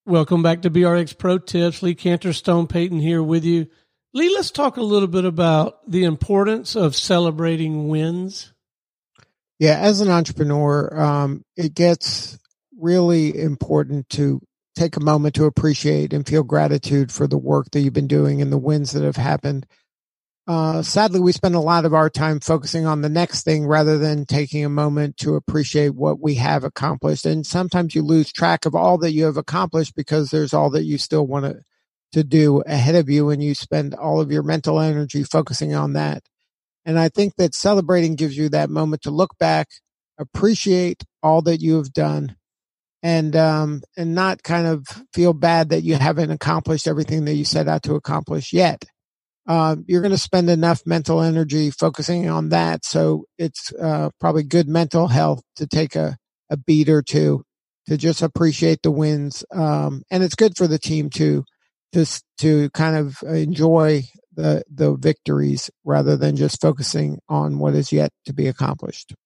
Welcome back to BRX Pro Tips. Lee Cantor, Stone Payton here with you. Lee, let's talk a little bit about the importance of celebrating wins. Yeah, as an entrepreneur, it gets really important to take a moment to appreciate and feel gratitude for the work that you've been doing and the wins that have happened. Sadly, we spend a lot of our time focusing on the next thing rather than taking a moment to appreciate what we have accomplished. And sometimes you lose track of all that you have accomplished because there's all that you still want to do ahead of you, and you spend all of your mental energy focusing on that. And I think that celebrating gives you that moment to look back, appreciate all that you have done, and not kind of feel bad that you haven't accomplished everything that you set out to accomplish yet. You're going to spend enough mental energy focusing on that. So it's probably good mental health to take a beat or two to just appreciate the wins. And it's good for the team too, just to kind of enjoy the victories rather than just focusing on what is yet to be accomplished.